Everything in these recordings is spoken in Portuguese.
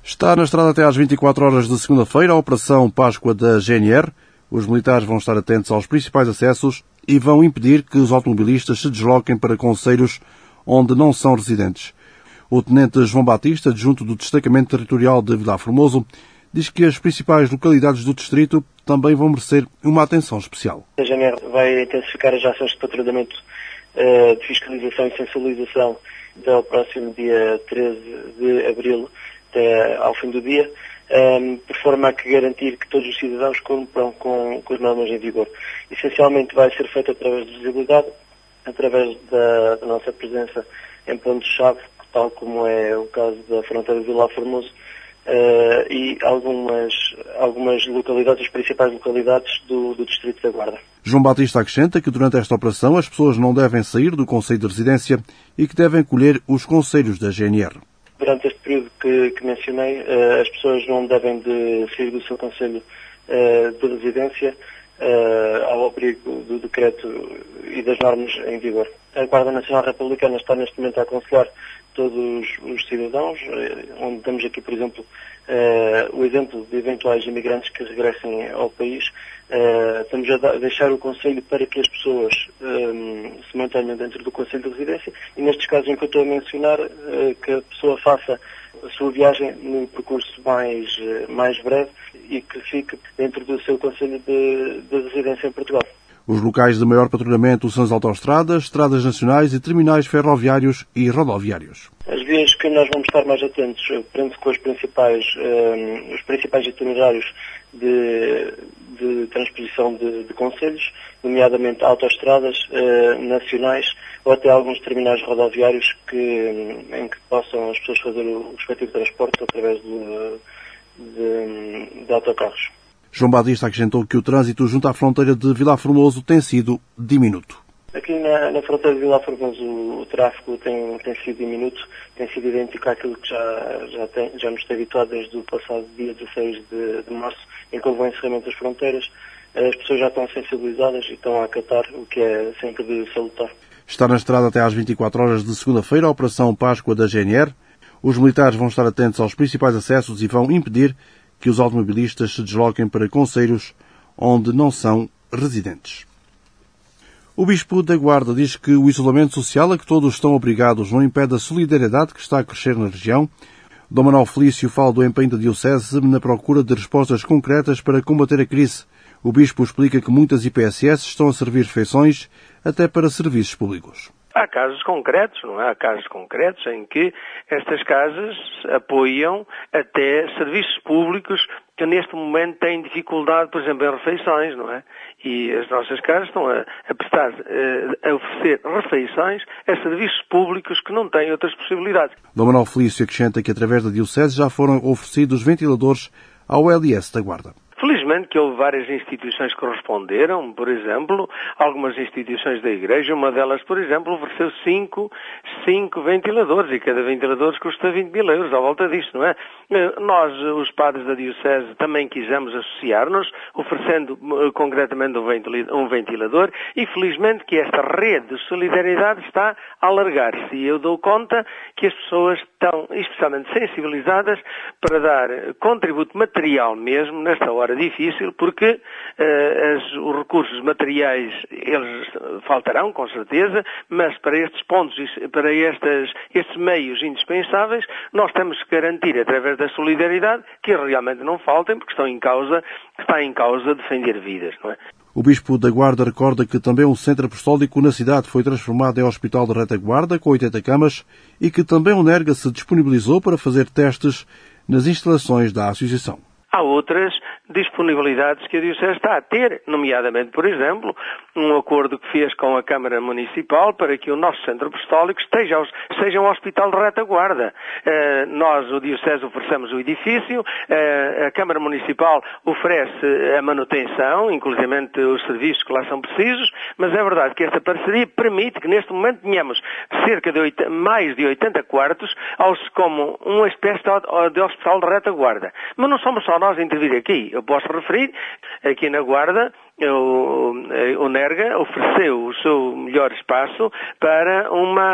Está na estrada até às 24 horas de segunda-feira a Operação Páscoa da GNR. Os militares vão estar atentos aos principais acessos e vão impedir que os automobilistas se desloquem para concelhos onde não são residentes. O tenente João Batista, adjunto do Destacamento Territorial de Vilar Formoso, diz que as principais localidades do distrito também vão merecer uma atenção especial. A GNR vai intensificar as ações de patrulhamento, de fiscalização e sensibilização até ao próximo dia 13 de abril, até ao fim do dia, por forma a que garantir que todos os cidadãos cumpram com as normas em vigor. Essencialmente vai ser feito através de visibilidade, através da nossa presença em pontos-chave, tal como é o caso da fronteira de Vilar Formoso, e algumas localidades, as principais localidades do Distrito da Guarda. João Batista acrescenta que durante esta operação as pessoas não devem sair do concelho de residência e que devem colher os conselhos da GNR. Durante este período que mencionei, as pessoas não devem de sair do seu concelho de residência ao abrigo do decreto e das normas em vigor. A Guarda Nacional Republicana está neste momento a aconselhar todos os cidadãos, onde temos aqui, por exemplo, o exemplo de eventuais imigrantes que regressem ao país. Estamos a deixar o conselho para que as pessoas se mantenham dentro do concelho de residência e, nestes casos em que eu estou a mencionar, que a pessoa faça a sua viagem no percurso mais breve e que fique dentro do seu concelho de residência em Portugal. Os locais de maior patrulhamento são as autoestradas, estradas nacionais e terminais ferroviários e rodoviários. As vias que nós vamos estar mais atentos, prende com os principais itinerários de transposição de concelhos, nomeadamente autoestradas nacionais ou até alguns terminais rodoviários em que possam as pessoas fazer o respectivo transporte através de autocarros. João Batista acrescentou que o trânsito junto à fronteira de Vilar Formoso tem sido diminuto. Aqui na fronteira de Vilar Formoso o tráfego tem sido diminuto, tem sido idêntico àquilo que já nos tem habituado desde o passado dia 16 de março, em que houve o encerramento das fronteiras. As pessoas já estão sensibilizadas e estão a acatar, o que é sempre de salutar. Está na estrada até às 24 horas de segunda-feira a Operação Páscoa da GNR. Os militares vão estar atentos aos principais acessos e vão impedir que os automobilistas se desloquem para concelhos onde não são residentes. O Bispo da Guarda diz que o isolamento social a que todos estão obrigados não impede a solidariedade que está a crescer na região. Dom Manuel Felício fala do empenho da Diocese na procura de respostas concretas para combater a crise. O Bispo explica que muitas IPSS estão a servir refeições até para serviços públicos. Há casos concretos, não é? Há casos concretos em que estas casas apoiam até serviços públicos que neste momento têm dificuldade, por exemplo, em refeições, não é? E as nossas casas estão a oferecer refeições a serviços públicos que não têm outras possibilidades. Dom Manuel Felício acrescenta que através da Diocese já foram oferecidos ventiladores ao LS da Guarda. Felizmente que houve várias instituições que responderam, por exemplo, algumas instituições da Igreja, uma delas, por exemplo, ofereceu cinco ventiladores e cada ventilador custa 20 mil euros, à volta disto, não é? Nós, os padres da Diocese, também quisemos associar-nos, oferecendo concretamente um ventilador e felizmente que esta rede de solidariedade está a alargar-se e eu dou conta que as pessoas estão especialmente sensibilizadas para dar contributo material mesmo nesta hora difícil, porque os recursos materiais eles faltarão, com certeza, mas para estes pontos, para estes meios indispensáveis, nós temos que garantir, através da solidariedade, que realmente não faltem, porque está em causa defender vidas, não é? O Bispo da Guarda recorda que também um centro apostólico na cidade foi transformado em hospital de retaguarda, com 80 camas, e que também o NERGA se disponibilizou para fazer testes nas instalações da Associação. Há outras disponibilidades que a Diocese está a ter, nomeadamente, por exemplo, um acordo que fez com a Câmara Municipal para que o nosso Centro Apostólico seja um hospital de retaguarda. Nós, o Diocese, oferecemos o edifício, a Câmara Municipal oferece a manutenção, inclusivamente os serviços que lá são precisos, mas é verdade que esta parceria permite que neste momento tenhamos cerca de mais de 80 quartos como uma espécie de hospital de retaguarda. Mas não somos só nós a intervir aqui. Eu posso referir, aqui na Guarda, o NERGA ofereceu o seu melhor espaço para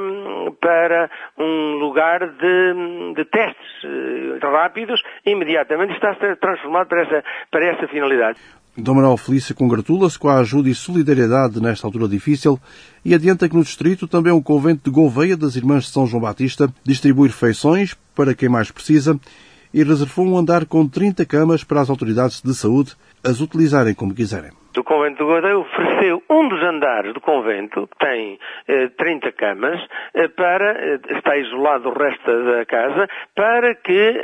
um lugar de testes rápidos e imediatamente está a ser transformado para essa finalidade. Dom Manuel Felício congratula-se com a ajuda e solidariedade nesta altura difícil e adianta que no distrito também o convento de Gouveia das Irmãs de São João Batista distribui refeições para quem mais precisa e reservou um andar com 30 camas para as autoridades de saúde as utilizarem como quiserem. O convento de Gouveia ofereceu um dos andares do convento, que tem 30 camas, está isolado do resto da casa, para que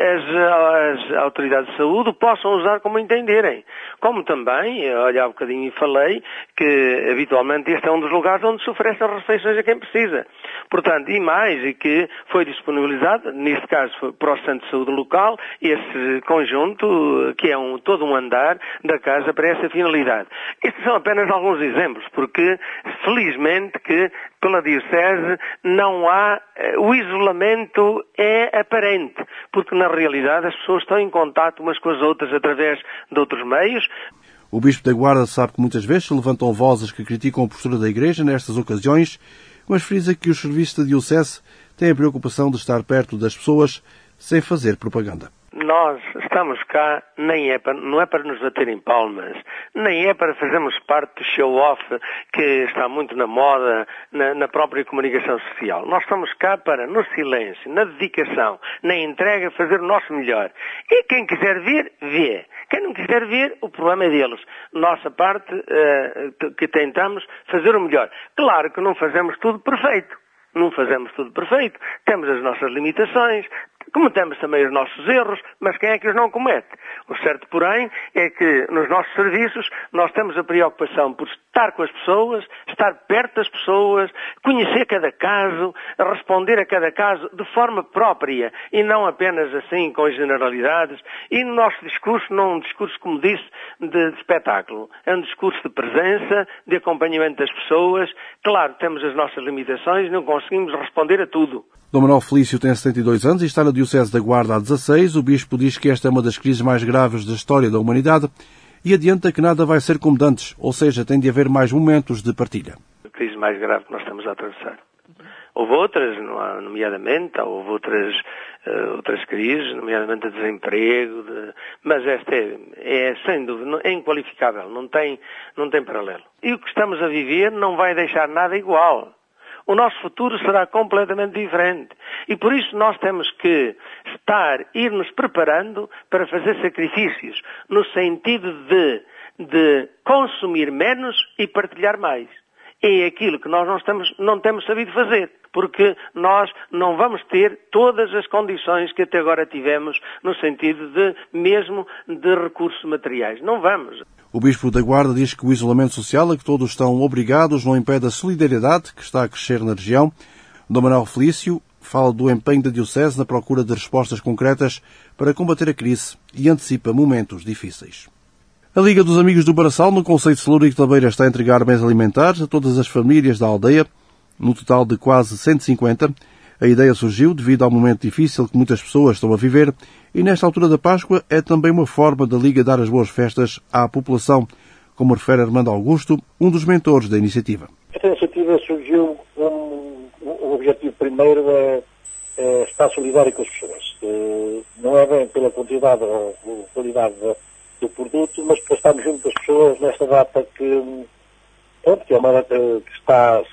as autoridades de saúde o possam usar como entenderem. Como também, olha, há bocadinho falei, que habitualmente este é um dos lugares onde se oferecem refeições a quem precisa. Portanto, e que foi disponibilizado, neste caso para o Centro de Saúde local, esse conjunto, que é todo um andar da casa para essa finalidade. Estes são apenas alguns exemplos, porque felizmente que pela Diocese não há, o isolamento é aparente, porque na realidade as pessoas estão em contato umas com as outras através de outros meios. O Bispo da Guarda sabe que muitas vezes se levantam vozes que criticam a postura da Igreja nestas ocasiões, mas frisa que os serviços da Diocese têm a preocupação de estar perto das pessoas sem fazer propaganda. Nós estamos cá, não é para nos baterem palmas, nem é para fazermos parte do show-off que está muito na moda na própria comunicação social. Nós estamos cá para, no silêncio, na dedicação, na entrega, fazer o nosso melhor. E quem quiser ver, vê. Quem não quiser ver, o problema é deles. Nossa parte, que tentamos fazer o melhor. Claro que não fazemos tudo perfeito. Não fazemos tudo perfeito. Temos as nossas limitações, cometemos também os nossos erros, mas quem é que os não comete? O certo, porém, é que nos nossos serviços nós temos a preocupação por estar com as pessoas, estar perto das pessoas, conhecer cada caso, responder a cada caso de forma própria e não apenas assim com generalidades. E no nosso discurso não é um discurso, como disse, de espetáculo. É um discurso de presença, de acompanhamento das pessoas. Claro, temos as nossas limitações, não conseguimos responder a tudo. Dom Manuel Felício tem 72 anos e está na Diocese da Guarda há 16. O Bispo diz que esta é uma das crises mais graves da história da humanidade e adianta que nada vai ser como antes, ou seja, tem de haver mais momentos de partilha. A crise mais grave que nós estamos a atravessar. Houve outras, nomeadamente, houve outras crises, nomeadamente de desemprego, mas esta é sem dúvida, é inqualificável, não tem paralelo. E o que estamos a viver não vai deixar nada igual. O nosso futuro será completamente diferente. E por isso nós temos que ir-nos preparando para fazer sacrifícios, no sentido de consumir menos e partilhar mais. É aquilo que nós não temos sabido fazer, porque nós não vamos ter todas as condições que até agora tivemos, no sentido mesmo de recursos materiais. Não vamos. O Bispo da Guarda diz que o isolamento social a que todos estão obrigados não impede a solidariedade que está a crescer na região. Dom Manuel Felício fala do empenho da Diocese na procura de respostas concretas para combater a crise e antecipa momentos difíceis. A Liga dos Amigos do Baraçal, no concelho de Celúrico da Beira, está a entregar bens alimentares a todas as famílias da aldeia, no total de quase 150. A ideia surgiu devido ao momento difícil que muitas pessoas estão a viver e nesta altura da Páscoa é também uma forma da Liga dar as boas festas à população, como refere Armando Augusto, um dos mentores da iniciativa. Esta iniciativa surgiu com o objetivo primeiro é estar solidário com as pessoas. Não é bem pela quantidade ou qualidade do produto, mas para estarmos junto das pessoas nesta data que é uma data que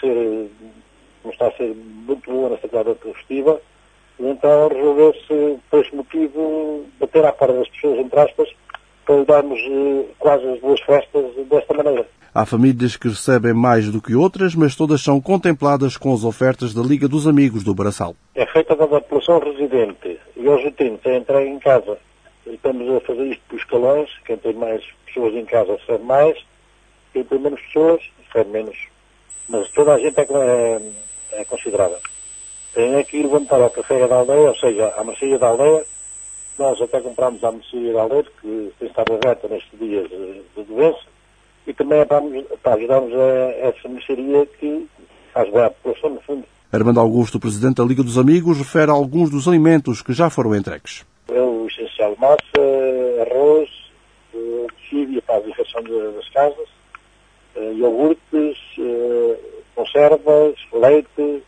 não está a ser muito boa nesta data festiva, e então resolveu-se, por esse motivo, bater à porta das pessoas, entre aspas, para lhe darmos quase as boas festas desta maneira. Há famílias que recebem mais do que outras, mas todas são contempladas com as ofertas da Liga dos Amigos do Baraçal. É feita da população residente e aos utentes a entrar em casa. Estamos a fazer isto por escalões. Quem tem mais pessoas em casa recebe mais, quem tem menos pessoas recebe menos. Mas toda a gente é considerada. Tem aqui que levantar ao café da aldeia, ou seja, à mercearia da aldeia. Nós até compramos à mercearia da aldeia, que tem estado aberta nestes dias de doença, e também é para ajudarmos a essa mercearia que faz bem à população, no fundo. Armando Augusto, presidente da Liga dos Amigos, refere a alguns dos alimentos que já foram entregues. É o essencial: massa, arroz, síria para a desinfecção das casas, iogurtes, conservas, leite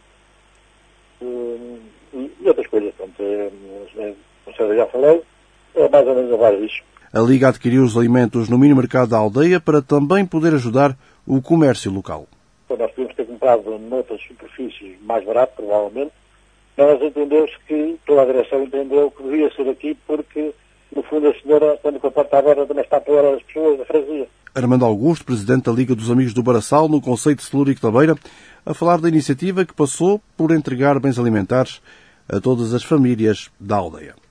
e outras coisas. Conservas já falei, é mais ou menos a vários disso. A Liga adquiriu os alimentos no mini-mercado da aldeia para também poder ajudar o comércio local. Nós podemos ter comprado noutras superfícies mais barato, provavelmente, mas nós entendemos que, toda a direção entendeu que devia ser aqui porque, no fundo, a senhora, quando a porta aberta, também está a apoiar as pessoas da freguesia. Armando Augusto, presidente da Liga dos Amigos do Baraçal, no concelho de Celúrico da Beira, a falar da iniciativa que passou por entregar bens alimentares a todas as famílias da aldeia.